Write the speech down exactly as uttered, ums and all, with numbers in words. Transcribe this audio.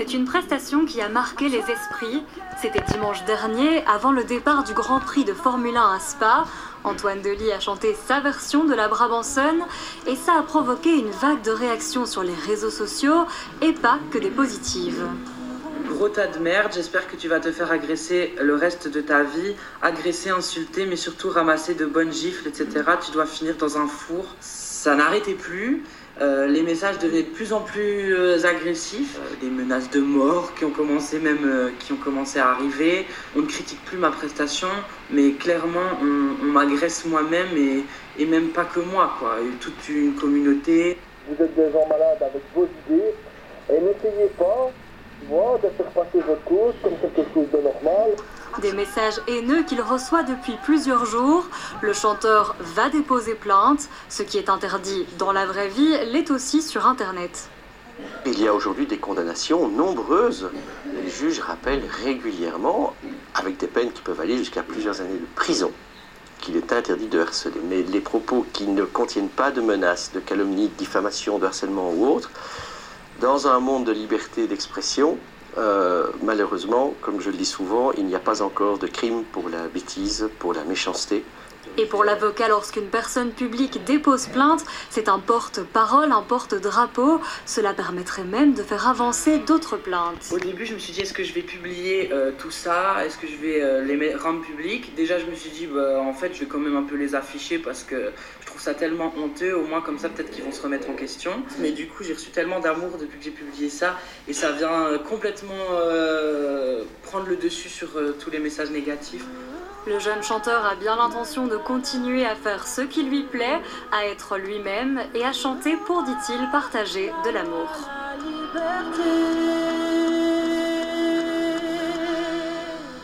C'est une prestation qui a marqué les esprits. C'était dimanche dernier, avant le départ du Grand Prix de Formule un à Spa. Antoine Delis a chanté sa version de la Brabançonne et ça a provoqué une vague de réactions sur les réseaux sociaux et pas que des positives. Gros tas de merde, j'espère que tu vas te faire agresser le reste de ta vie, agresser, insulter, mais surtout ramasser de bonnes gifles, et cetera. Tu dois finir dans un four. Ça n'arrêtait plus. Euh, les messages devenaient de plus en plus euh, agressifs, euh, des menaces de mort qui ont commencé même euh, qui ont commencé à arriver. On ne critique plus ma prestation, mais clairement on, on m'agresse moi-même et, et même pas que moi, quoi. Il y a eu toute une communauté. Vous êtes des gens malades avec vos idées et n'essayez pas, tu vois, de faire passer votre cause comme quelque chose de normal. Des messages haineux qu'il reçoit depuis plusieurs jours. Le chanteur va déposer plainte. Ce qui est interdit dans la vraie vie l'est aussi sur Internet. Il y a aujourd'hui des condamnations nombreuses. Les juges rappellent régulièrement, avec des peines qui peuvent aller jusqu'à plusieurs années de prison, qu'il est interdit de harceler. Mais les propos qui ne contiennent pas de menaces, de calomnie, de diffamation, de harcèlement ou autre, dans un monde de liberté d'expression, Euh, malheureusement, comme je le dis souvent, il n'y a pas encore de crime pour la bêtise, pour la méchanceté. Et pour l'avocat, lorsqu'une personne publique dépose plainte, c'est un porte-parole, un porte-drapeau. Cela permettrait même de faire avancer d'autres plaintes. Au début, je me suis dit, est-ce que je vais publier euh, tout ça? Est-ce que je vais euh, les rendre publics? Déjà, je me suis dit, bah, en fait, je vais quand même un peu les afficher parce que je trouve ça tellement honteux. Au moins, comme ça, peut-être qu'ils vont se remettre en question. Mais du coup, j'ai reçu tellement d'amour depuis que j'ai publié ça. Et ça vient euh, complètement euh, prendre le dessus sur euh, tous les messages négatifs. Le jeune chanteur a bien l'intention de continuer à faire ce qui lui plaît, à être lui-même et à chanter pour, dit-il, partager de l'amour.